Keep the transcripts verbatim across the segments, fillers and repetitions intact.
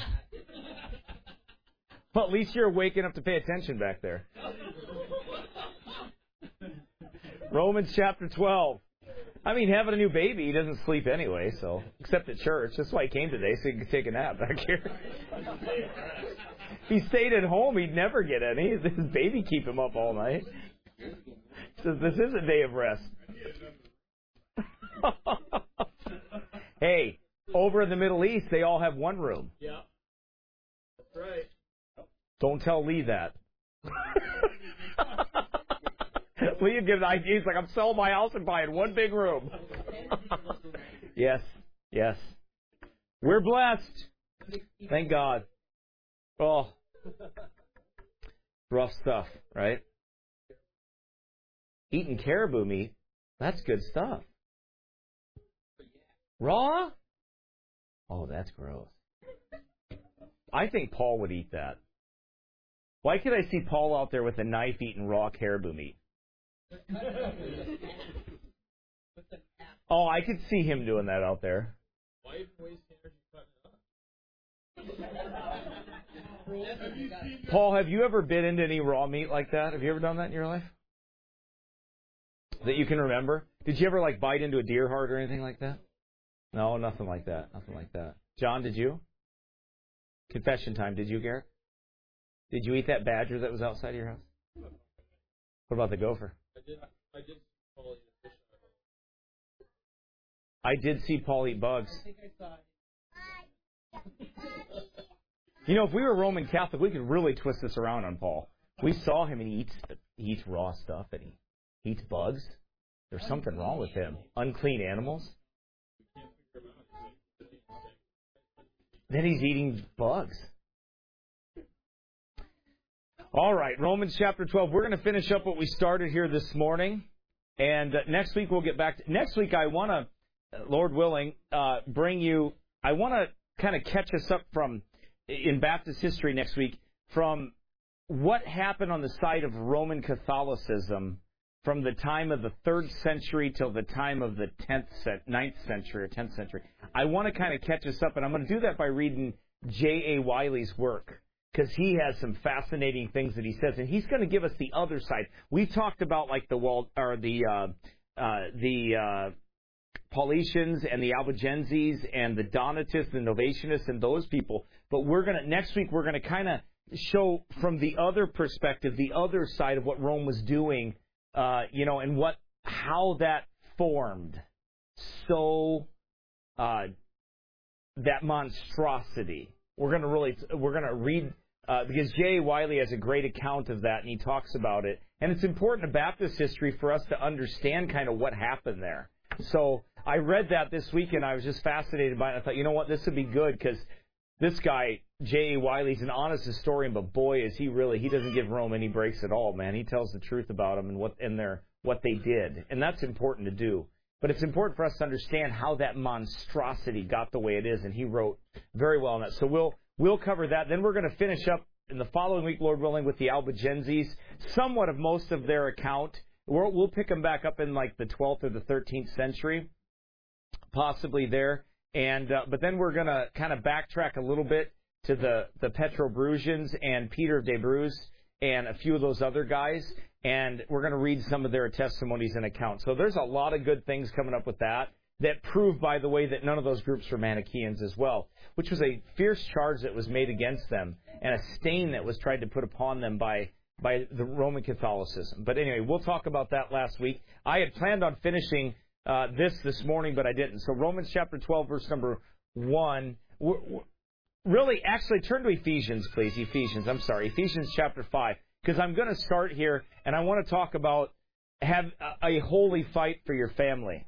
Well, at least you're awake enough to pay attention back there. Romans chapter twelve. I mean, having a new baby, he doesn't sleep anyway, so, except at church. That's why he came today, so he could take a nap back here. If he stayed at home, he'd never get any. His baby keep him up all night. So this is a day of rest. Hey, over in the Middle East, they all have one room. Yeah, that's right. Don't tell Lee that. Lee gives ideas like, I'm selling my house and buying one big room. Yes, yes. We're blessed. Thank God. Oh, rough stuff, right? Eating caribou meat, that's good stuff. Raw? Oh, that's gross. I think Paul would eat that. Why could I see Paul out there with a knife eating raw caribou meat? Oh, I could see him doing that out there. Why even waste energy cutting it up? Paul, have you ever bit into any raw meat like that? Have you ever done that in your life? That you can remember? Did you ever like bite into a deer heart or anything like that? No, nothing like that. Nothing like that. John, did you? Confession time. Did you, Garrett? Did you eat that badger that was outside of your house? What about the gopher? I did. I did. Paul eat a fish. I did see Paul eat bugs. I think I saw it. You know, if we were Roman Catholic, we could really twist this around on Paul. We saw him and he eats he eats raw stuff and he eats bugs. There's something wrong with him. Unclean animals. Then he's eating bugs. All right, Romans chapter twelve. We're going to finish up what we started here this morning. And uh, next week we'll get back to... Next week I want to, Lord willing, uh, bring you... I want to kind of catch us up from, in Baptist history next week, from what happened on the side of Roman Catholicism from the time of the third century till the time of the tenth, ninth century or tenth century. I want to kind of catch us up, and I'm going to do that by reading J A. Wiley's work, because he has some fascinating things that he says, and he's going to give us the other side. We've talked about like the Wald, or the uh, uh, the uh, Paulicians and the Albigenses and the Donatists, the Novatianists, and those people. But we're going to next week we're going to kind of show from the other perspective, the other side of what Rome was doing, uh, you know, and what how that formed. So uh, that monstrosity. We're going to really we're going to read. Uh, because J A. Wiley has a great account of that, and he talks about it. And it's important to Baptist history for us to understand kind of what happened there. So I read that this week, and I was just fascinated by it. I thought, you know what, this would be good, because this guy, J A. Wiley's an honest historian, but boy, is he really, he doesn't give Rome any breaks at all, man. He tells the truth about them and what and their what they did. And that's important to do. But it's important for us to understand how that monstrosity got the way it is, and he wrote very well on that. So we'll We'll cover that. Then we're going to finish up in the following week, Lord willing, with the Albigenses, somewhat of most of their account. We'll, we'll pick them back up in like the twelfth or the thirteenth century, possibly there. And uh, but then we're going to kind of backtrack a little bit to the, the Petrobrusians and Peter of Debrus and a few of those other guys. And we're going to read some of their testimonies and accounts. So there's a lot of good things coming up with that. That prove, by the way, that none of those groups were Manichaeans as well, which was a fierce charge that was made against them and a stain that was tried to put upon them by by the Roman Catholicism. But anyway, we'll talk about that last week. I had planned on finishing uh, this this morning, but I didn't. So Romans chapter twelve, verse number one. We're, we're, really, actually, turn to Ephesians, please. Ephesians, I'm sorry. Ephesians chapter five, because I'm going to start here, and I want to talk about have a, a holy fight for your family.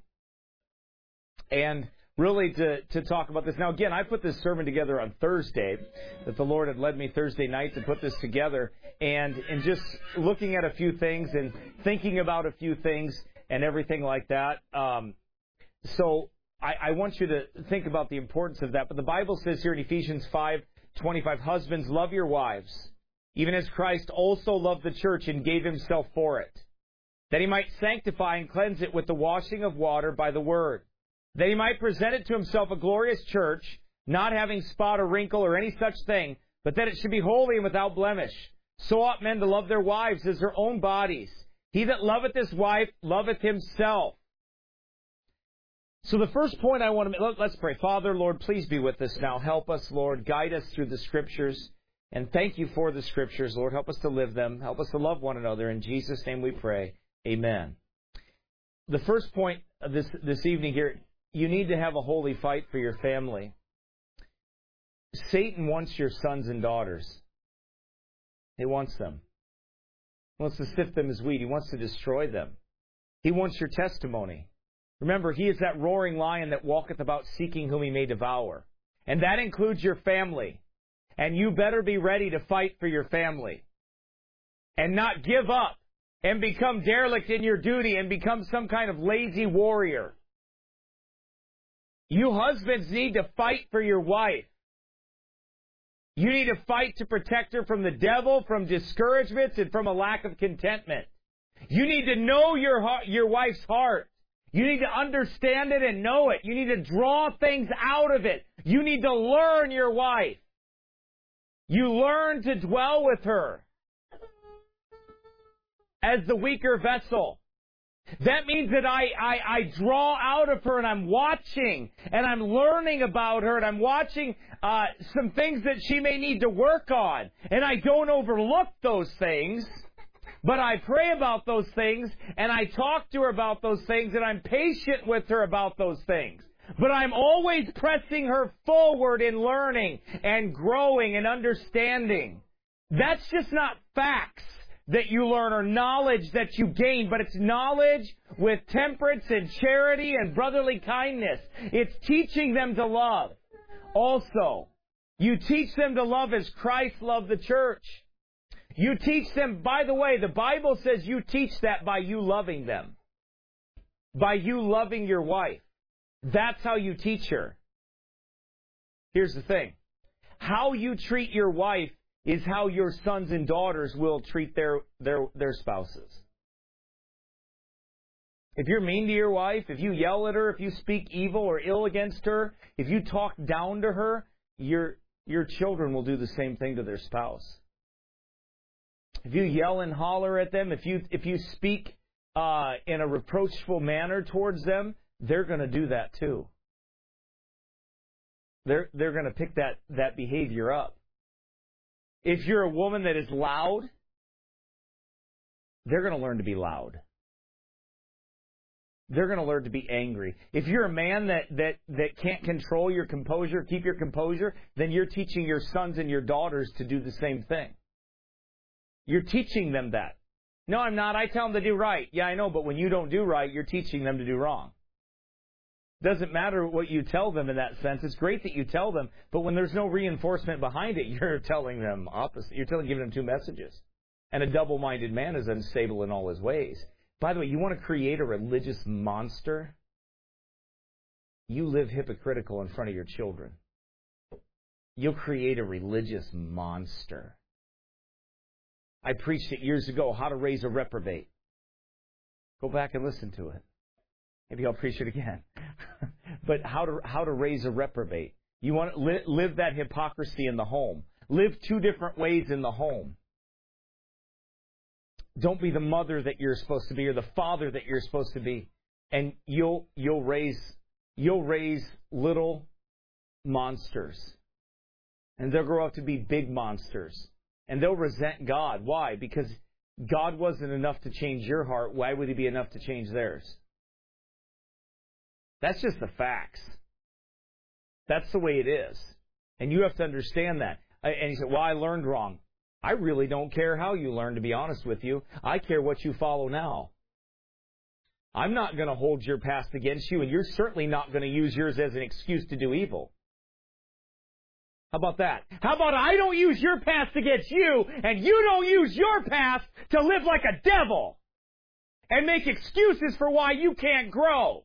And really to, to talk about this. Now, again, I put this sermon together on Thursday, that the Lord had led me Thursday night to put this together. And, and just looking at a few things and thinking about a few things and everything like that. Um, so I, I want you to think about the importance of that. But the Bible says here in Ephesians five twenty-five, husbands, love your wives, even as Christ also loved the church and gave himself for it, that he might sanctify and cleanse it with the washing of water by the word, that he might present it to himself a glorious church, not having spot or wrinkle or any such thing, but that it should be holy and without blemish. So ought men to love their wives as their own bodies. He that loveth his wife loveth himself. So the first point I want to make, let's pray. Father, Lord, please be with us now. Help us, Lord. Guide us through the Scriptures. And thank you for the Scriptures, Lord. Help us to live them. Help us to love one another. In Jesus' name we pray. Amen. The first point of this, this evening here, you need to have a holy fight for your family. Satan wants your sons and daughters. He wants them. He wants to sift them as wheat. He wants to destroy them. He wants your testimony. Remember, he is that roaring lion that walketh about seeking whom he may devour. And that includes your family. And you better be ready to fight for your family. And not give up and become derelict in your duty and become some kind of lazy warrior. You husbands need to fight for your wife. You need to fight to protect her from the devil, from discouragements, and from a lack of contentment. You need to know your heart, your wife's heart. You need to understand it and know it. You need to draw things out of it. You need to learn your wife. You learn to dwell with her as the weaker vessel. That means that I, I, I draw out of her and I'm watching and I'm learning about her and I'm watching uh, some things that she may need to work on. And I don't overlook those things, but I pray about those things and I talk to her about those things and I'm patient with her about those things. But I'm always pressing her forward in learning and growing and understanding. That's just not facts that you learn or knowledge that you gain, but it's knowledge with temperance and charity and brotherly kindness. It's teaching them to love. Also, you teach them to love as Christ loved the church. You teach them, by the way, the Bible says you teach that by you loving them. By you loving your wife. That's how you teach her. Here's the thing. How you treat your wife is how your sons and daughters will treat their, their, their spouses. If you're mean to your wife, if you yell at her, if you speak evil or ill against her, if you talk down to her, your, your children will do the same thing to their spouse. If you yell and holler at them, if you, if you speak uh, in a reproachful manner towards them, they're going to do that too. They're, they're going to pick that, that behavior up. If you're a woman that is loud, they're going to learn to be loud. They're going to learn to be angry. If you're a man that, that, that can't control your composure, keep your composure, then you're teaching your sons and your daughters to do the same thing. You're teaching them that. No, I'm not. I tell them to do right. Yeah, I know, but when you don't do right, you're teaching them to do wrong. Doesn't matter what you tell them in that sense. It's great that you tell them, but when there's no reinforcement behind it, you're telling them opposite. You're telling, giving them two messages. And a double-minded man is unstable in all his ways. By the way, you want to create a religious monster? You live hypocritical in front of your children. You'll create a religious monster. I preached it years ago, How to Raise a Reprobate. Go back and listen to it. Maybe I'll preach it again. But how to how to raise a reprobate. You want to li- live that hypocrisy in the home. Live two different ways in the home. Don't be the mother that you're supposed to be or the father that you're supposed to be. And you'll you'll raise you'll raise little monsters. And they'll grow up to be big monsters. And they'll resent God. Why? Because God wasn't enough to change your heart. Why would He be enough to change theirs? That's just the facts. That's the way it is. And you have to understand that. And you say, well, I learned wrong. I really don't care how you learn, to be honest with you. I care what you follow now. I'm not going to hold your past against you, and you're certainly not going to use yours as an excuse to do evil. How about that? How about I don't use your past against you, and you don't use your past to live like a devil and make excuses for why you can't grow?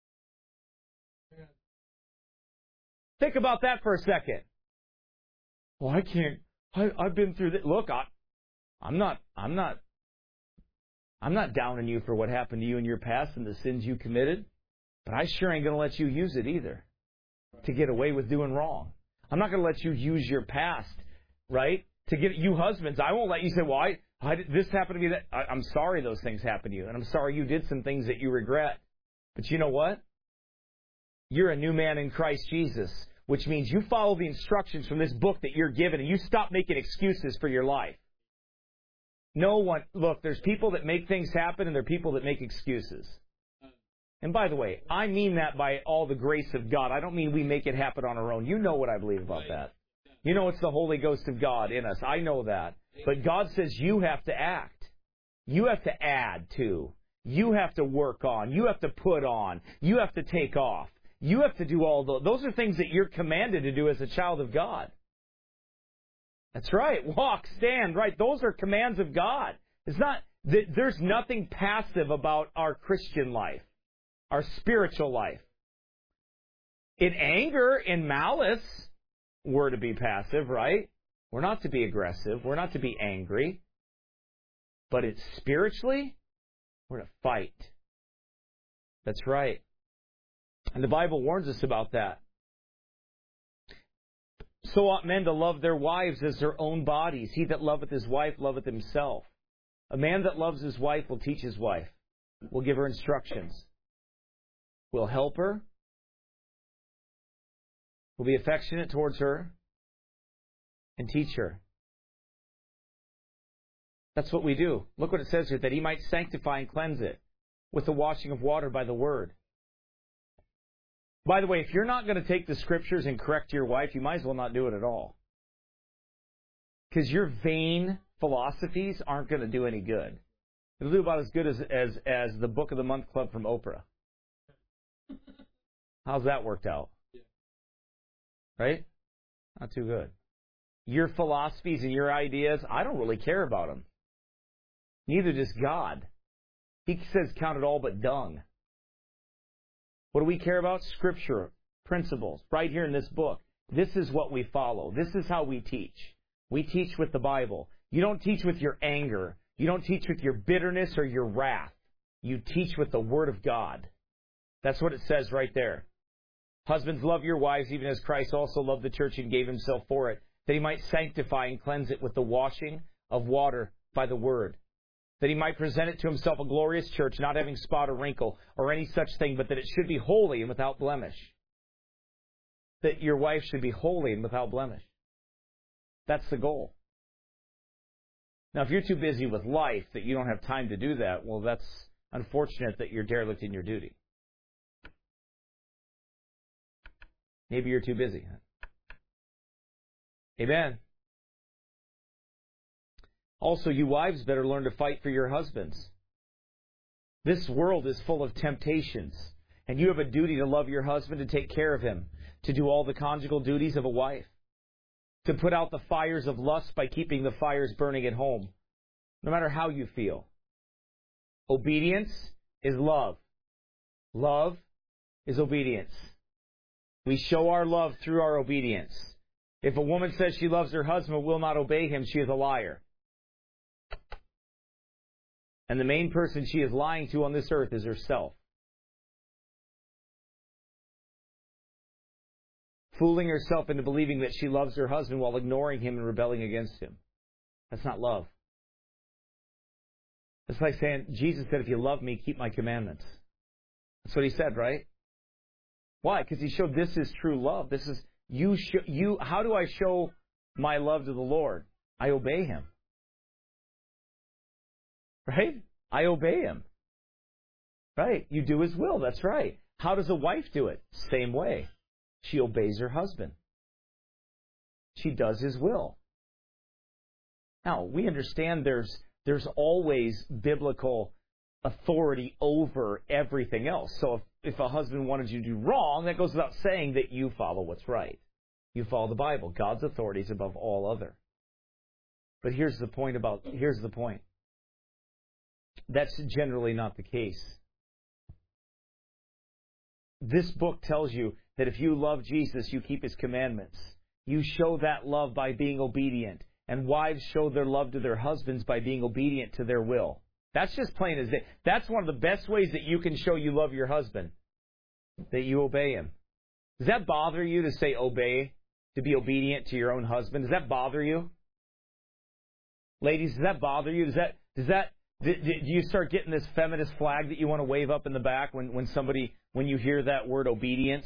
Think about that for a second. Well, I can't. I, I've been through this. Look, I, I'm not. I'm not. I'm not downing you for what happened to you in your past and the sins you committed. But I sure ain't going to let you use it either. to get away with doing wrong. I'm not going to let you use your past, right, to get you husbands. I won't let you say, well, I, I this happened to me. That I, I'm sorry those things happened to you, and I'm sorry you did some things that you regret. But you know what? You're a new man in Christ Jesus, which means you follow the instructions from this book that you're given, and you stop making excuses for your life. No one, look, there's people that make things happen, and there are people that make excuses. And by the way, I mean that by all the grace of God. I don't mean we make it happen on our own. You know what I believe about that. You know it's the Holy Ghost of God in us. I know that. But God says you have to act. You have to add to. You have to work on. You have to put on. You have to take off. You have to do all those. Those are things that you're commanded to do as a child of God. That's right. Walk, stand, right. Those are commands of God. It's not, there's nothing passive about our Christian life, our spiritual life. In anger, in malice, we're to be passive, right? We're not to be aggressive. We're not to be angry. But it's spiritually, we're to fight. That's right. And the Bible warns us about that. So ought men to love their wives as their own bodies. He that loveth his wife loveth himself. A man that loves his wife will teach his wife, will give her instructions, will help her, will be affectionate towards her, and teach her. That's what we do. Look what it says here, that he might sanctify and cleanse it with the washing of water by the word. By the way, if you're not going to take the Scriptures and correct your wife, you might as well not do it at all. Because your vain philosophies aren't going to do any good. It'll do about as good as, as, as the Book of the Month Club from Oprah. How's that worked out? Right? Not too good. Your philosophies and your ideas, I don't really care about them. Neither does God. He says count it all but dung. What do we care about? Scripture, principles, right here in this book. This is what we follow. This is how we teach. We teach with the Bible. You don't teach with your anger. You don't teach with your bitterness or your wrath. You teach with the Word of God. That's what it says right there. Husbands, love your wives, even as Christ also loved the church and gave himself for it, that he might sanctify and cleanse it with the washing of water by the Word, that he might present it to himself a glorious church, not having spot or wrinkle or any such thing, but that it should be holy and without blemish. That your wife should be holy and without blemish. That's the goal. Now, if you're too busy with life that you don't have time to do that, well, that's unfortunate that you're derelict in your duty. Maybe you're too busy. Amen. Also, you wives better learn to fight for your husbands. This world is full of temptations, and you have a duty to love your husband, to take care of him, to do all the conjugal duties of a wife, to put out the fires of lust by keeping the fires burning at home, no matter how you feel. Obedience is love. Love is obedience. We show our love through our obedience. If a woman says she loves her husband but will not obey him, she is a liar. And the main person she is lying to on this earth is herself. Fooling herself into believing that she loves her husband while ignoring him and rebelling against him. That's not love. It's like saying, Jesus said, if you love me, keep my commandments. That's what he said, right? Why? Because he showed this is true love. This is, you, sh- you. How do I show my love to the Lord? I obey him. Right? I obey him. Right? You do his will. That's right. How does a wife do it? Same way. She obeys her husband. She does his will. Now, we understand there's there's always biblical authority over everything else. So if, if a husband wanted you to do wrong, that goes without saying that you follow what's right. You follow the Bible. God's authority is above all other. But here's the point about, here's the point. That's generally not the case. This book tells you that if you love Jesus, you keep his commandments. You show that love by being obedient. And wives show their love to their husbands by being obedient to their will. That's just plain as day. That's one of the best ways that you can show you love your husband. That you obey him. Does that bother you to say obey, to be obedient to your own husband? Does that bother you? Ladies, does that bother you? Does that, does that, do you start getting this feminist flag that you want to wave up in the back when, when somebody, when you hear that word obedience?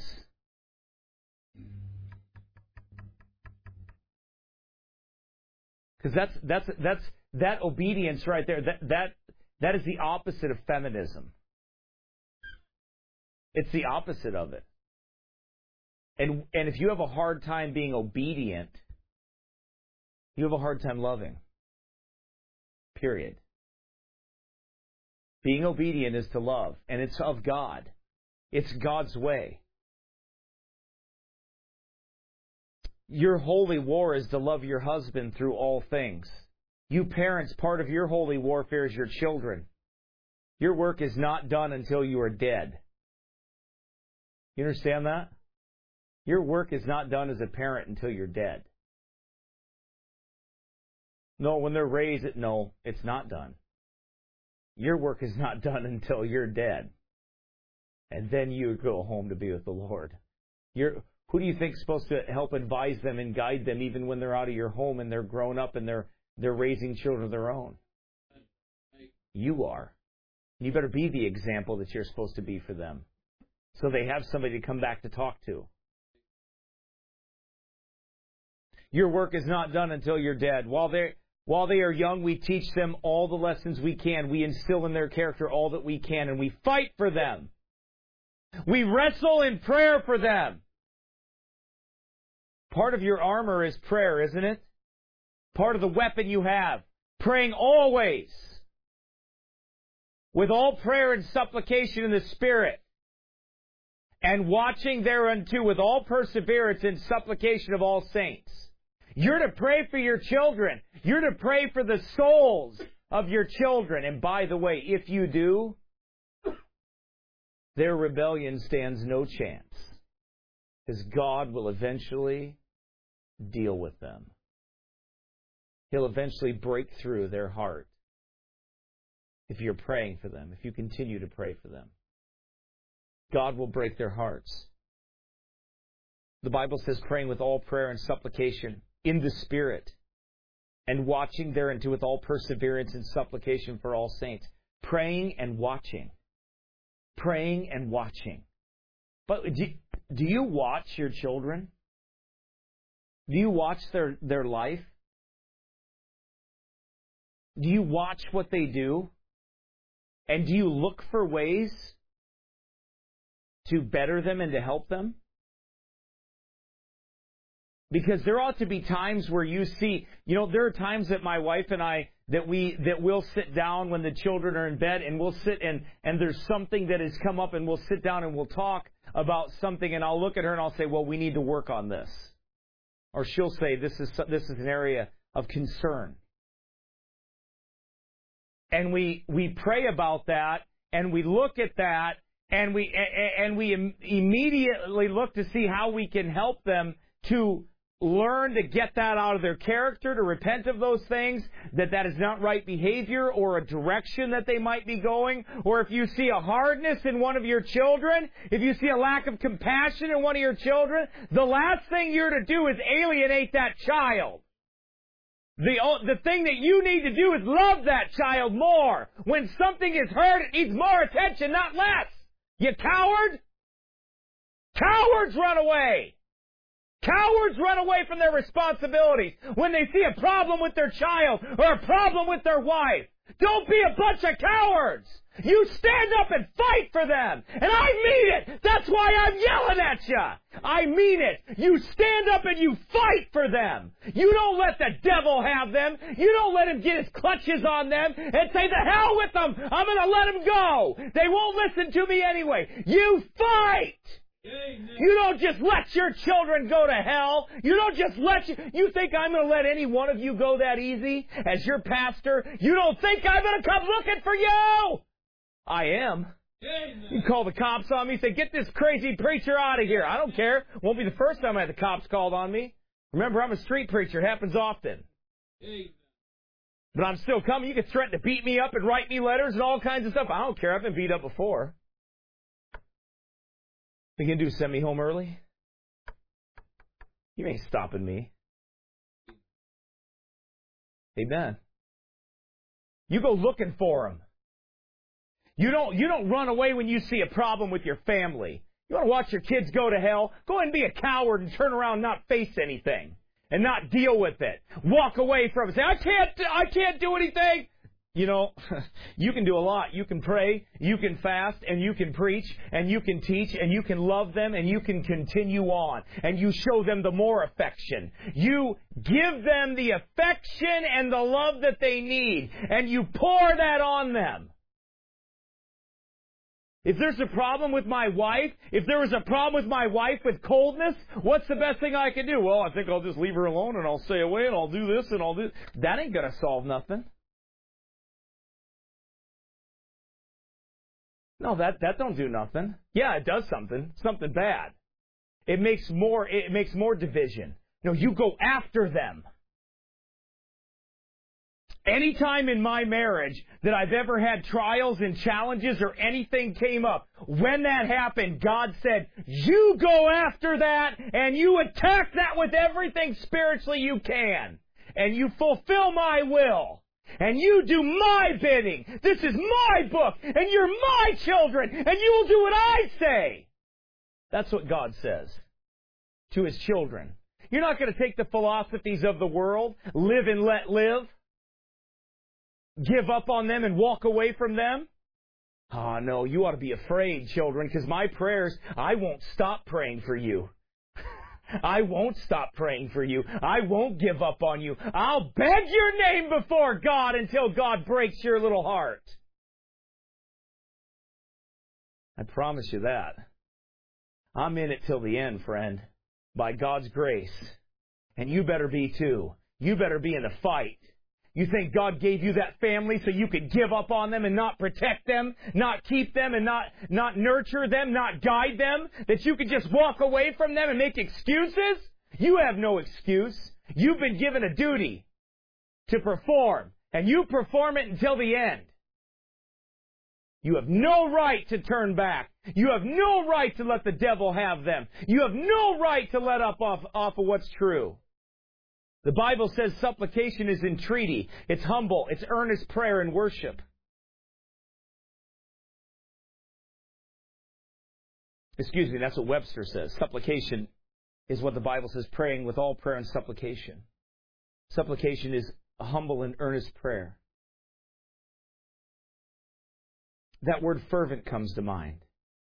Because that's, that's, that's, that obedience right there, that, that, that is the opposite of feminism. It's the opposite of it. And, and if you have a hard time being obedient, you have a hard time loving. Period. Being obedient is to love, and it's of God. It's God's way. Your holy war is to love your husband through all things. You parents, part of your holy warfare is your children. Your work is not done until you are dead. You understand that? Your work is not done as a parent until you're dead. No, when they're raised, no, it's not done. Your work is not done until you're dead. And then you go home to be with the Lord. You're, who do you think is supposed to help advise them and guide them even when they're out of your home and they're grown up and they're they're raising children of their own? You are. You better be the example that you're supposed to be for them, so they have somebody to come back to talk to. Your work is not done until you're dead. While they while they are young, we teach them all the lessons we can. We instill in their character all that we can, and we fight for them. We wrestle in prayer for them. Part of your armor is prayer, isn't it? Part of the weapon you have. Praying always. With all prayer and supplication in the Spirit. And watching thereunto with all perseverance and supplication of all saints. You're to pray for your children. You're to pray for the souls of your children. And by the way, if you do, their rebellion stands no chance. Because God will eventually deal with them. He'll eventually break through their heart. If you're praying for them, if you continue to pray for them, God will break their hearts. The Bible says praying with all prayer and supplication in the Spirit, and watching thereunto with all perseverance and supplication for all saints. Praying and watching. Praying and watching. But do, do you watch your children? Do you watch their, their life? Do you watch what they do? And do you look for ways to better them and to help them? Because there ought to be times where you see, you know, there are times that my wife and I, that we, that we'll sit down when the children are in bed, and we'll sit and, and there's something that has come up, and we'll sit down and we'll talk about something, and I'll look at her and I'll say, well, we need to work on this. Or she'll say, this is, this is an area of concern. And we, we pray about that, and we look at that, and we, and we immediately look to see how we can help them to learn to get that out of their character, to repent of those things, that that is not right behavior or a direction that they might be going. Or if you see a hardness in one of your children, if you see a lack of compassion in one of your children, the last thing you're to do is alienate that child. The, the thing that you need to do is love that child more. When something is hurt, it needs more attention, not less. You coward! Cowards run away! Cowards run away from their responsibilities when they see a problem with their child or a problem with their wife. Don't be a bunch of cowards! You stand up and fight for them! And I mean it! That's why I'm yelling at you! I mean it! You stand up and you fight for them! You don't let the devil have them! You don't let him get his clutches on them and say, the hell with them! I'm going to let them go! They won't listen to me anyway! You fight! You don't just let your children go to hell. You don't just let you... You think I'm going to let any one of you go that easy as your pastor? You don't think I'm going to come looking for you? I am. You call the cops on me, say, get this crazy preacher out of here. I don't care. Won't be the first time I had the cops called on me. Remember, I'm a street preacher. It happens often. But I'm still coming. You can threaten to beat me up and write me letters and all kinds of stuff. I don't care. I've been beat up before. You can do send me home early? You ain't stopping me. Amen. You go looking for them. You don't, you don't run away when you see a problem with your family. You want to watch your kids go to hell? Go ahead and be a coward and turn around and not face anything. And not deal with it. Walk away from it. Say, I can't, I can't do anything. You know, you can do a lot. You can pray, you can fast, and you can preach, and you can teach, and you can love them, and you can continue on. And you show them the more affection. You give them the affection and the love that they need, and you pour that on them. If there's a problem with my wife, if there was a problem with my wife with coldness, what's the best thing I can do? Well, I think I'll just leave her alone, and I'll stay away, and I'll do this, and I'll do... That ain't going to solve nothing. No, that, that don't do nothing. Yeah, it does something. Something bad. It makes more, it makes more division. No, you go after them. Anytime in my marriage that I've ever had trials and challenges or anything came up, when that happened, God said, you go after that and you attack that with everything spiritually you can. And you fulfill my will. And you do my bidding. This is my book. And you're my children. And you will do what I say. That's what God says to His children. You're not going to take the philosophies of the world, live and let live, give up on them and walk away from them. Oh, no, you ought to be afraid, children, because my prayers, I won't stop praying for you. I won't stop praying for you. I won't give up on you. I'll beg your name before God until God breaks your little heart. I promise you that. I'm in it till the end, friend, by God's grace. And you better be too. You better be in the fight. You think God gave you that family so you could give up on them and not protect them, not keep them and not, not nurture them, not guide them? That you could just walk away from them and make excuses? You have no excuse. You've been given a duty to perform, and you perform it until the end. You have no right to turn back. You have no right to let the devil have them. You have no right to let up off, off of what's true. The Bible says supplication is entreaty. It's humble. It's earnest prayer and worship. Excuse me, that's what Webster says. Supplication is what the Bible says, praying with all prayer and supplication. Supplication is a humble and earnest prayer. That word fervent comes to mind.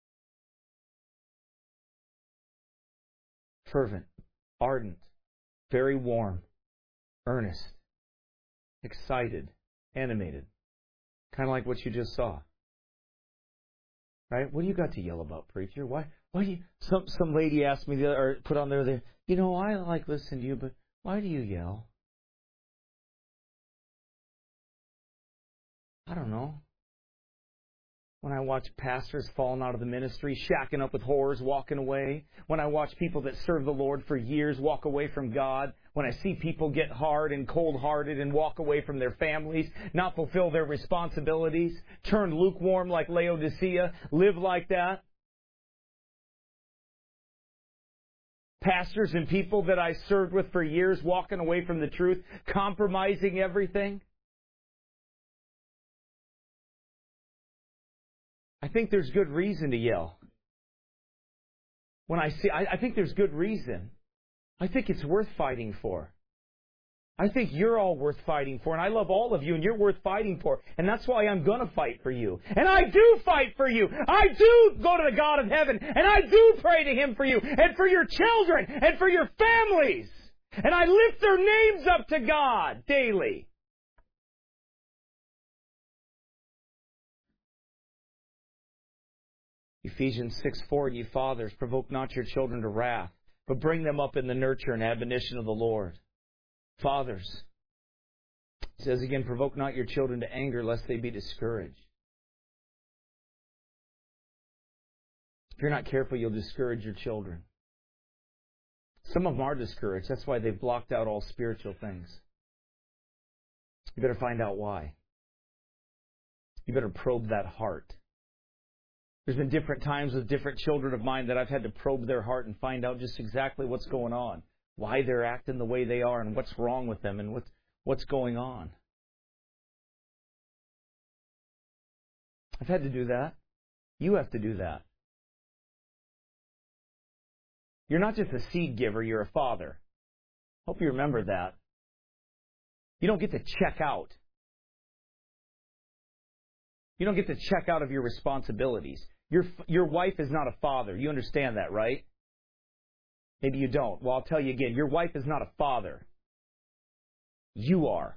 Fervent, ardent, very warm, earnest, excited, animated. Kind of like what you just saw. Right? What do you got to yell about, preacher? Why why do you some some lady asked me the other, or put on there there, you know, I like listening to you, but why do you yell? I don't know. When I watch pastors falling out of the ministry, shacking up with whores, walking away. When I watch people that serve the Lord for years walk away from God. When I see people get hard and cold-hearted and walk away from their families, not fulfill their responsibilities, turn lukewarm like Laodicea, live like that. Pastors and people that I served with for years walking away from the truth, compromising everything. I think there's good reason to yell. When I see, I, I think there's good reason. I think it's worth fighting for. I think you're all worth fighting for, and I love all of you, and you're worth fighting for. And that's why I'm going to fight for you. And I do fight for you. I do go to the God of heaven, and I do pray to Him for you, and for your children, and for your families. And I lift their names up to God daily. Ephesians six four, ye fathers, provoke not your children to wrath, but bring them up in the nurture and admonition of the Lord. Fathers, it says again, provoke not your children to anger, lest they be discouraged. If you're not careful, you'll discourage your children. Some of them are discouraged. That's why they've blocked out all spiritual things. You better find out why. You better probe that heart. There's been different times with different children of mine that I've had to probe their heart and find out just exactly what's going on. why they're acting the way they are and what's wrong with them and what's, what's going on. I've had to do that. You have to do that. You're not just a seed giver, you're a father. Hope you remember that. You don't get to check out. You don't get to check out of your responsibilities. Your your wife is not a father. You understand that, right? Maybe you don't. Well, I'll tell you again. Your wife is not a father. You are.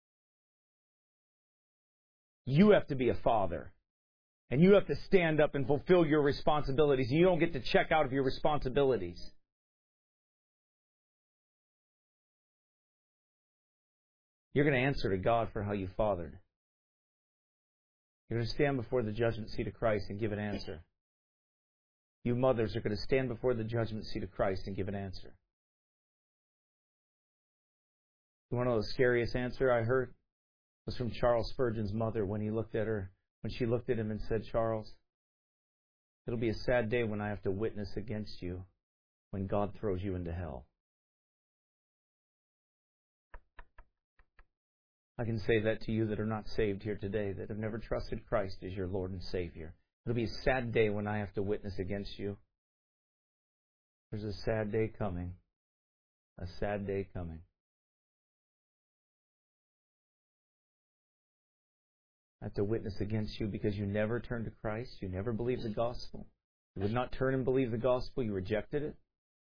You have to be a father. And you have to stand up and fulfill your responsibilities. You don't get to check out of your responsibilities. You're going to answer to God for how you fathered. You're going to stand before the judgment seat of Christ and give an answer. You mothers are going to stand before the judgment seat of Christ and give an answer. You want to know the scariest answer I heard? Was from Charles Spurgeon's mother when he looked at her, when she looked at him and said, Charles, it'll be a sad day when I have to witness against you when God throws you into hell. I can say that to you that are not saved here today, that have never trusted Christ as your Lord and Savior. It'll be a sad day when I have to witness against you. There's a sad day coming. A sad day coming. I have to witness against you because you never turned to Christ. You never believed the gospel. You would not turn and believe the gospel. You rejected it.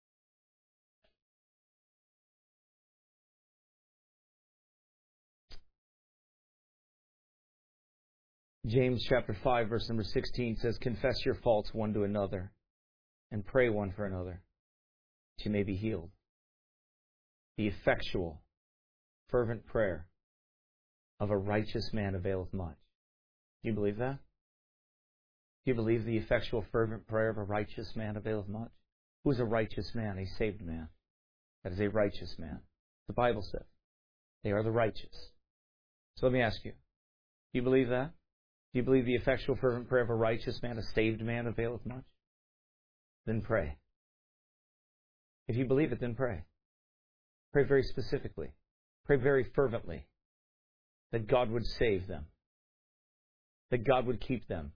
James chapter five, verse number sixteen says, confess your faults one to another and pray one for another, that you may be healed. The effectual, fervent prayer of a righteous man availeth much. Do you believe that? Do you believe the effectual, fervent prayer of a righteous man availeth much? Who is a righteous man? A saved man. That is a righteous man. The Bible says they are the righteous. So let me ask you, do you believe that? Do you believe the effectual, fervent prayer of a righteous man, a saved man, availeth much? Then pray. If you believe it, then pray. Pray very specifically. Pray very fervently that God would save them, that God would keep them.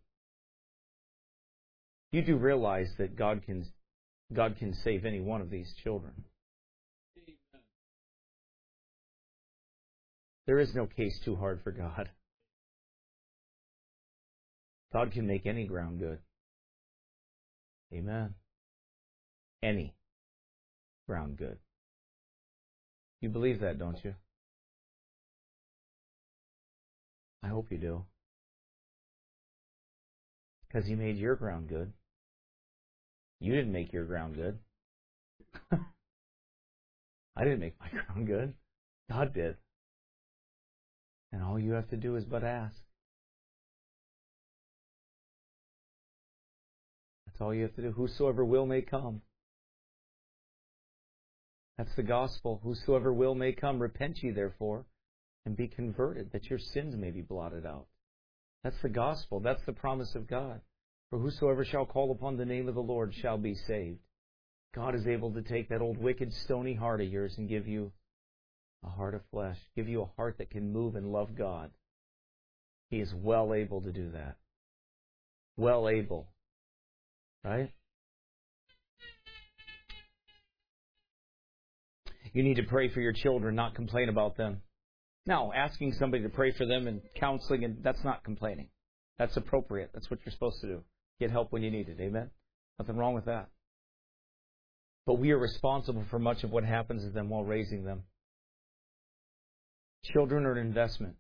You do realize that God can, God can save any one of these children. There is no case too hard for God. God can make any ground good. Amen. Any ground good. You believe that, don't you? I hope you do. Because He made your ground good. You didn't make your ground good. I didn't make my ground good. God did. And all you have to do is but ask. That's all you have to do. Whosoever will may come. That's the gospel. Whosoever will may come. Repent ye therefore and be converted, that your sins may be blotted out. That's the gospel. That's the promise of God. For whosoever shall call upon the name of the Lord shall be saved. God is able to take that old wicked stony heart of yours and give you a heart of flesh. Give you a heart that can move and love God. He is well able to do that. Well able. Right? You need to pray for your children, not complain about them. Now, asking somebody to pray for them and counseling, and that's not complaining. That's appropriate. That's what you're supposed to do. Get help when you need it. Amen? Nothing wrong with that. But we are responsible for much of what happens to them while raising them. Children are an investment.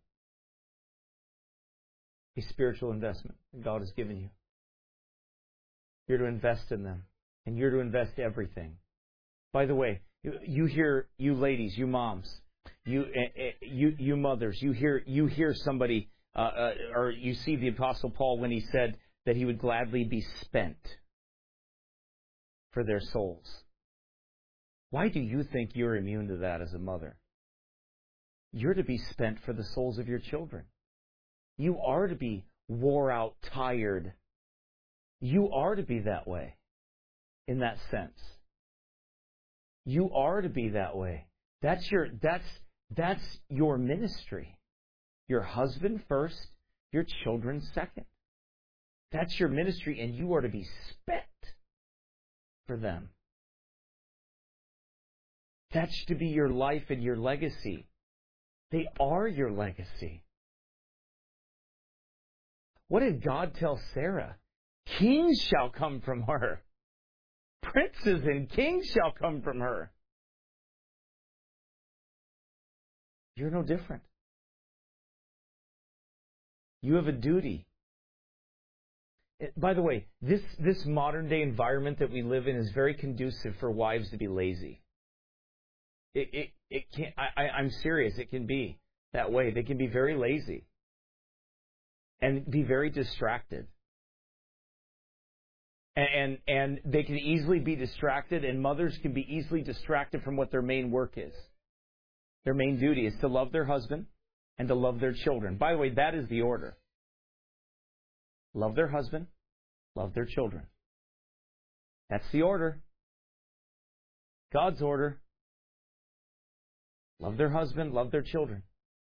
A spiritual investment that God has given you. You're to invest in them. And you're to invest everything. By the way, you hear, you ladies, you moms, you you you mothers, you hear you hear somebody, uh, uh, or you see the Apostle Paul when he said that he would gladly be spent for their souls. Why do you think you're immune to that as a mother? You're to be spent for the souls of your children. You are to be wore out, tired. You are to be that way, in that sense. You are to be that way. That's your that's that's your ministry. Your husband first, your children second. That's your ministry, and you are to be spent for them. That's to be your life and your legacy. They are your legacy. What did God tell Sarah? Kings shall come from her. Princes and kings shall come from her. You're no different. You have a duty. By the way, this, this modern day environment that we live in is very conducive for wives to be lazy. It, it, it can I, I, I'm serious. It can be that way. They can be very lazy and be very distracted. And, and, and they can easily be distracted, and mothers can be easily distracted from what their main work is. Their main duty is to love their husband and to love their children. By the way, that is the order. Love their husband, love their children. That's the order. God's order. Love their husband, love their children.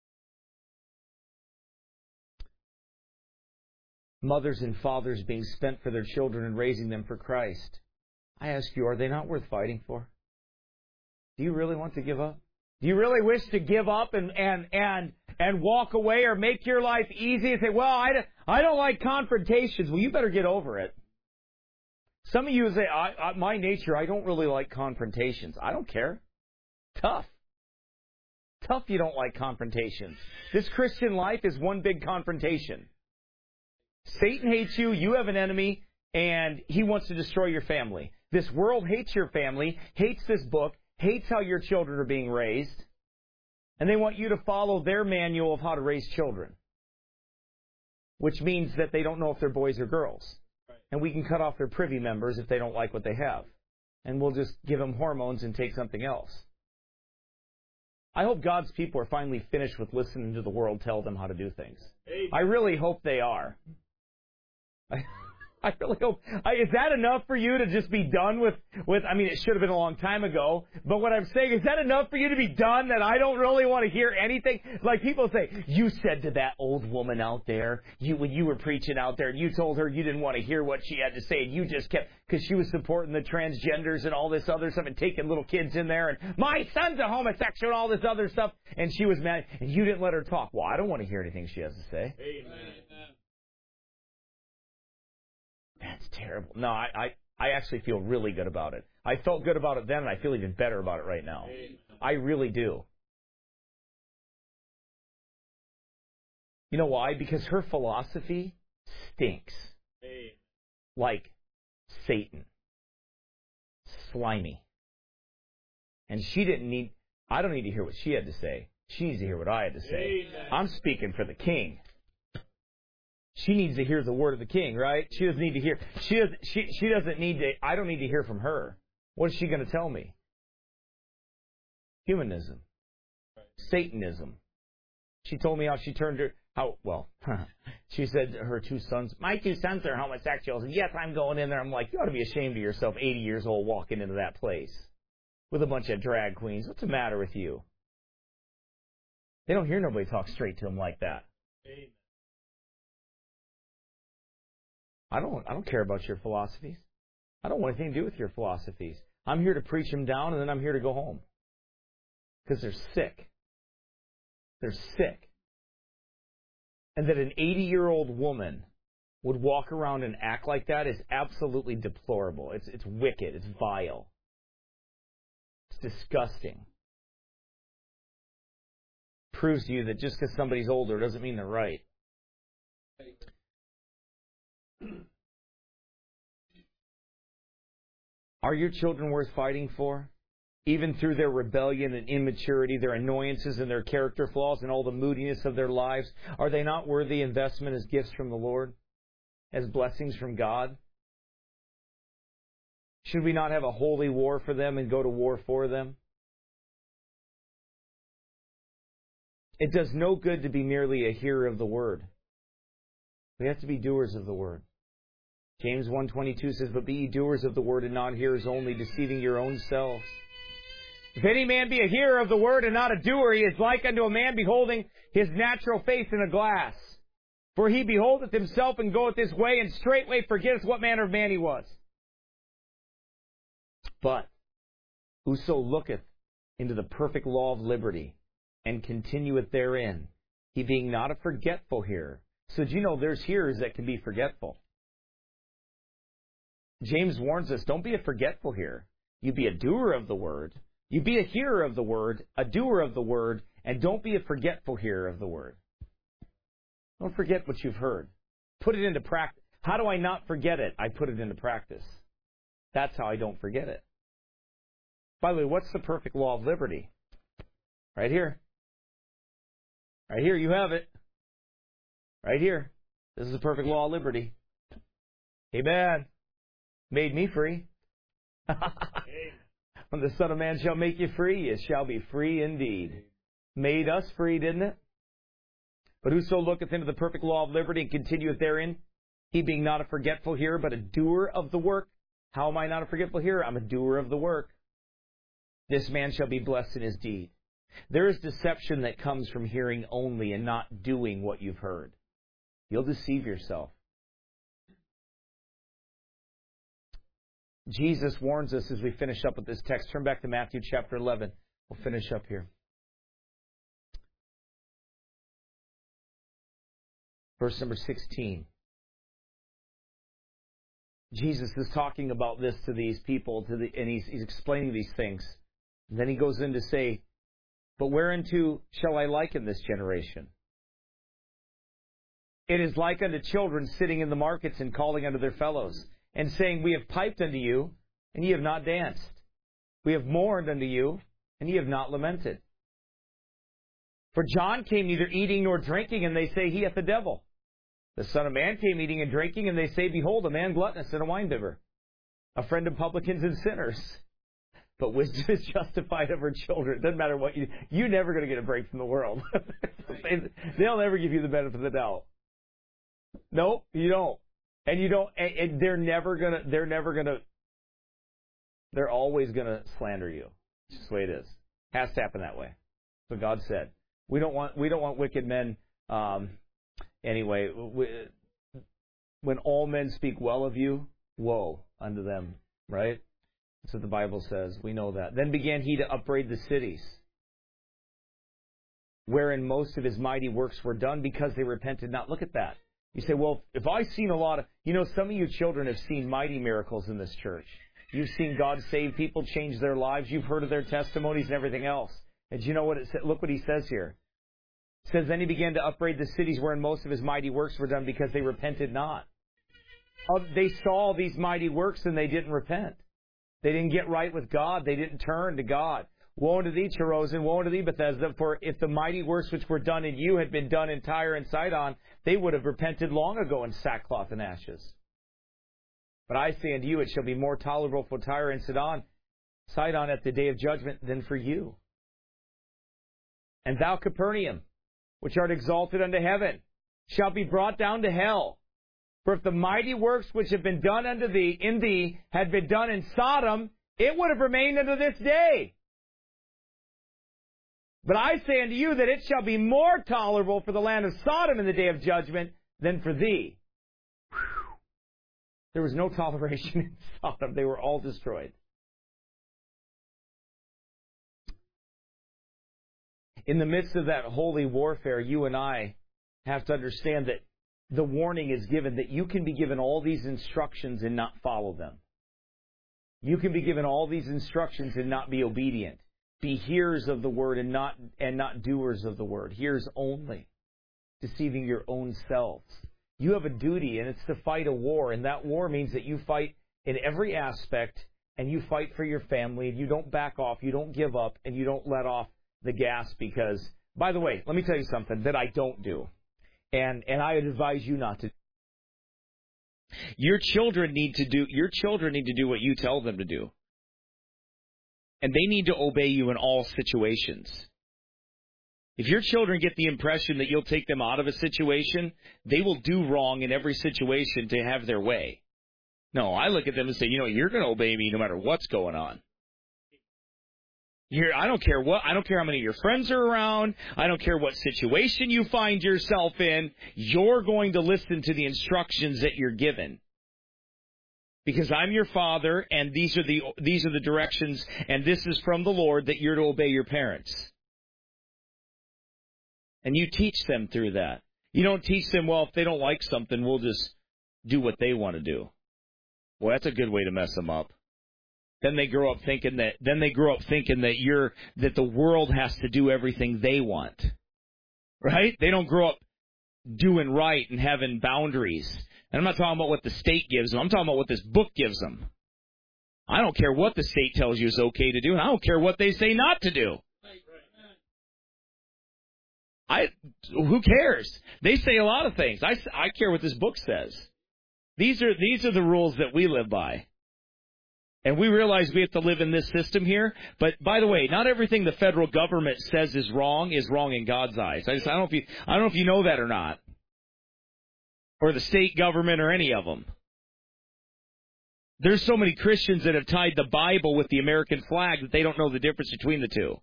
Mothers and fathers being spent for their children and raising them for Christ. I ask you, are they not worth fighting for? Do you really want to give up? Do you really wish to give up and and and and walk away, or make your life easy and say, well, I don't, I don't like confrontations? Well, you better get over it. Some of you say, I, I, my nature, I don't really like confrontations. I don't care. Tough. Tough you don't like confrontations. This Christian life is one big confrontation. Satan hates you, you have an enemy, and he wants to destroy your family. This world hates your family, hates this book, hates how your children are being raised, and they want you to follow their manual of how to raise children, which means that they don't know if they're boys or girls. And we can cut off their privy members if they don't like what they have. And we'll just give them hormones and take something else. I hope God's people are finally finished with listening to the world tell them how to do things. Amen. I really hope they are. I, I really hope. I, is that enough for you to just be done with, with, I mean, it should have been a long time ago, but what I'm saying, is that enough for you to be done that I don't really want to hear anything? Like people say, you said to that old woman out there, you when you were preaching out there, and you told her you didn't want to hear what she had to say, and you just kept, because she was supporting the transgenders and all this other stuff and taking little kids in there, and my son's a homosexual and all this other stuff, and she was mad, and you didn't let her talk. Well, I don't want to hear anything she has to say. Amen. That's terrible. No, I, I, I actually feel really good about it. I felt good about it then, and I feel even better about it right now. Amen. I really do. You know why? Because her philosophy stinks. Amen. Like Satan. Slimy. And she didn't need, I don't need to hear what she had to say. She needs to hear what I had to say. Amen. I'm speaking for the king. She needs to hear the word of the king, right? She doesn't need to hear. She doesn't. She she doesn't need to. I don't need to hear from her. What is she going to tell me? Humanism, right. Satanism. She told me how she turned her. How well? She said her two sons. My two sons are homosexuals. And yes, I'm going in there. I'm like, you ought to be ashamed of yourself. eighty years old, walking into that place with a bunch of drag queens. What's the matter with you? They don't hear nobody talk straight to them like that. Amen. I don't I don't care about your philosophies. I don't want anything to do with your philosophies. I'm here to preach them down, and then I'm here to go home. Because they're sick. They're sick. And that an eighty-year-old woman would walk around and act like that is absolutely deplorable. It's it's wicked. It's vile. It's disgusting. Proves to you that just because somebody's older doesn't mean they're right. Are your children worth fighting for? Even through their rebellion and immaturity, their annoyances and their character flaws and all the moodiness of their lives, are they not worthy investment as gifts from the Lord? As blessings from God? Should we not have a holy war for them and go to war for them? It does no good to be merely a hearer of the word. We have to be doers of the word. James one twenty-two says, but be ye doers of the word and not hearers only, deceiving your own selves. If any man be a hearer of the word and not a doer, he is like unto a man beholding his natural face in a glass. For he beholdeth himself and goeth his way, and straightway forgetteth what manner of man he was. But whoso looketh into the perfect law of liberty, and continueth therein, he being not a forgetful hearer. So do you know there's hearers that can be forgetful? James warns us, don't be a forgetful hearer. You be a doer of the word. You be a hearer of the word, a doer of the word, and don't be a forgetful hearer of the word. Don't forget what you've heard. Put it into practice. How do I not forget it? I put it into practice. That's how I don't forget it. By the way, what's the perfect law of liberty? Right here. Right here, you have it. Right here. This is the perfect law of liberty. Amen. Made me free. When the Son of Man shall make you free, you shall be free indeed. Made us free, didn't it? But whoso looketh into the perfect law of liberty and continueth therein, he being not a forgetful hearer, but a doer of the work. How am I not a forgetful hearer? I'm a doer of the work. This man shall be blessed in his deed. There is deception that comes from hearing only and not doing what you've heard. You'll deceive yourself. Jesus warns us as we finish up with this text. Turn back to Matthew chapter eleven. We'll finish up here. Verse number sixteen. Jesus is talking about this to these people, to the, and he's, he's explaining these things. And then he goes in to say, but whereunto shall I liken this generation? It is like unto children sitting in the markets and calling unto their fellows, and saying, we have piped unto you, and ye have not danced. We have mourned unto you, and ye have not lamented. For John came neither eating nor drinking, and they say, he hath the devil. The Son of Man came eating and drinking, and they say, behold, a man gluttonous and a winebibber, a friend of publicans and sinners. But wisdom is justified of her children. It doesn't matter what you... You're never going to get a break from the world. They'll never give you the benefit of the doubt. Nope, you don't. And you don't... And, and they're never going to... They're never going to... They're always going to slander you. It's just the way it is. Has to happen that way. That's what God said. We don't want... We don't want wicked men... Um, anyway, we, when all men speak well of you, woe unto them. Right? That's what the Bible says. We know that. Then began he to upbraid the cities, wherein most of his mighty works were done, because they repented not. Look at that. You say, well, if I've seen a lot of... You know, some of you children have seen mighty miracles in this church. You've seen God save people, change their lives. You've heard of their testimonies and everything else. And do you know what it says? Look what he says here. It says, then he began to upbraid the cities wherein most of his mighty works were done, because they repented not. They saw these mighty works and they didn't repent. They didn't get right with God. They didn't turn to God. Woe unto thee, Chorazin, woe unto thee, Bethesda, for if the mighty works which were done in you had been done in Tyre and Sidon, they would have repented long ago in sackcloth and ashes. But I say unto you, it shall be more tolerable for Tyre and Sidon, Sidon at the day of judgment than for you. And thou, Capernaum, which art exalted unto heaven, shalt be brought down to hell. For if the mighty works which have been done unto thee, in thee, had been done in Sodom, it would have remained unto this day. But I say unto you that it shall be more tolerable for the land of Sodom in the day of judgment than for thee. Whew. There was no toleration in Sodom. They were all destroyed. In the midst of that holy warfare, you and I have to understand that the warning is given that you can be given all these instructions and not follow them. You can be given all these instructions and not be obedient. Be hearers of the word and not and not doers of the word. Hearers only, deceiving your own selves. You have a duty, and it's to fight a war, and that war means that you fight in every aspect, and you fight for your family, and you don't back off, you don't give up, and you don't let off the gas because, by the way, let me tell you something that I don't do. And and I would advise you not to. Your children need to do your children need to do what you tell them to do. And they need to obey you in all situations. If your children get the impression that you'll take them out of a situation, they will do wrong in every situation to have their way. No, I look at them and say, you know, you're going to obey me no matter what's going on. You're, I don't care what, I don't care how many of your friends are around. I don't care what situation you find yourself in. You're going to listen to the instructions that you're given. Because I'm your father, and these are the these are the directions, and this is from the Lord that you're to obey your parents. And you teach them through that. You don't teach them, well, if they don't like something, we'll just do what they want to do. Well, that's a good way to mess them up. Then they grow up thinking that then they grow up thinking that you're that the world has to do everything they want. Right? They don't grow up doing right and having boundaries. And I'm not talking about what the state gives them. I'm talking about what this book gives them. I don't care what the state tells you is okay to do, and I don't care what they say not to do. I who cares? They say a lot of things. I, I care what this book says. These are these are the rules that we live by. And we realize we have to live in this system here. But, by the way, not everything the federal government says is wrong is wrong in God's eyes. I, just, I, don't know if you, I don't know if you know that or not. Or the state government or any of them. There's so many Christians that have tied the Bible with the American flag that they don't know the difference between the two.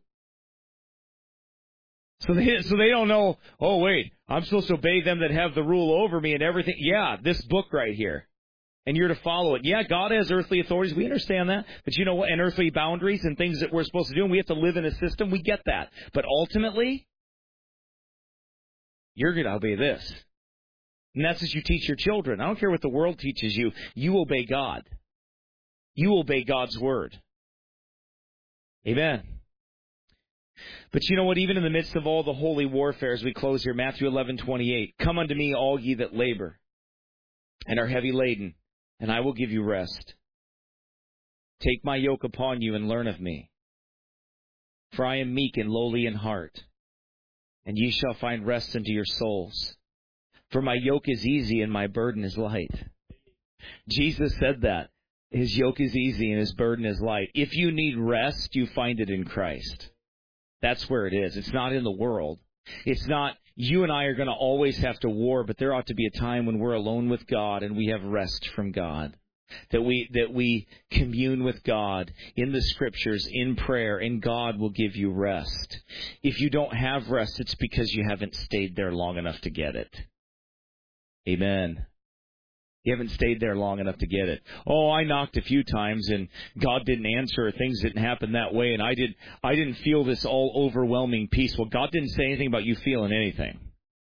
So they, so they don't know, oh, wait, I'm supposed to obey them that have the rule over me and everything. Yeah, this book right here. And you're to follow it. Yeah, God has earthly authorities. We understand that. But you know what? And earthly boundaries and things that we're supposed to do. And we have to live in a system. We get that. But ultimately, you're going to obey this. And that's as you teach your children. I don't care what the world teaches you. You obey God. You obey God's word. Amen. But you know what? Even in the midst of all the holy warfare, as we close here, Matthew eleven twenty-eight, come unto me, all ye that labor and are heavy laden, and I will give you rest. Take my yoke upon you and learn of me. For I am meek and lowly in heart, and ye shall find rest unto your souls. For my yoke is easy and my burden is light. Jesus said that. His yoke is easy and his burden is light. If you need rest, you find it in Christ. That's where it is. It's not in the world. It's not, you and I are going to always have to war, but there ought to be a time when we're alone with God and we have rest from God. That we that we commune with God in the Scriptures, in prayer, and God will give you rest. If you don't have rest, it's because you haven't stayed there long enough to get it. Amen. You haven't stayed there long enough to get it. Oh, I knocked a few times and God didn't answer, or things didn't happen that way, and I did I didn't feel this all overwhelming peace. Well, God didn't say anything about you feeling anything.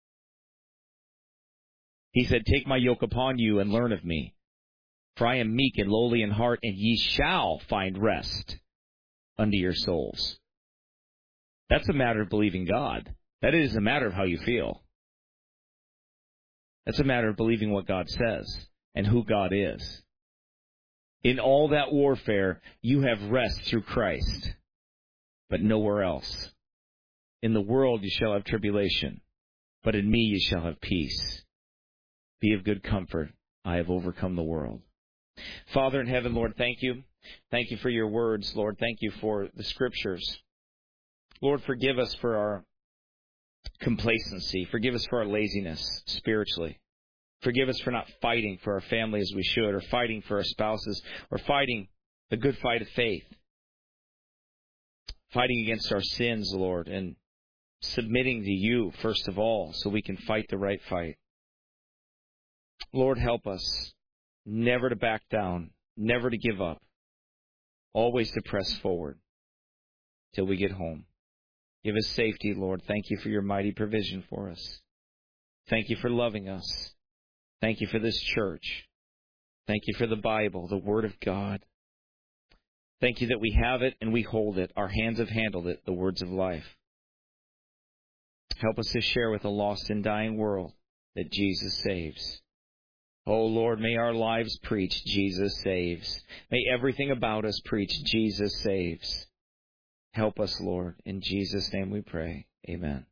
He said, take my yoke upon you and learn of me. For I am meek and lowly in heart, and ye shall find rest unto your souls. That's a matter of believing God. That is a matter of how you feel. That's a matter of believing what God says and who God is. In all that warfare, you have rest through Christ, but nowhere else. In the world you shall have tribulation, but in me you shall have peace. Be of good comfort. I have overcome the world. Father in heaven, Lord, thank you. Thank you for your words, Lord. Thank you for the Scriptures. Lord, forgive us for our complacency. Forgive us for our laziness spiritually. Forgive us for not fighting for our family as we should, or fighting for our spouses, or fighting the good fight of faith. Fighting against our sins, Lord, and submitting to you, first of all, so we can fight the right fight. Lord, help us never to back down, never to give up, always to press forward till we get home. Give us safety, Lord. Thank you for your mighty provision for us. Thank you for loving us. Thank you for this church. Thank you for the Bible, the Word of God. Thank you that we have it and we hold it. Our hands have handled it, the words of life. Help us to share with a lost and dying world that Jesus saves. Oh, Lord, may our lives preach Jesus saves. May everything about us preach Jesus saves. Help us, Lord. In Jesus' name we pray. Amen.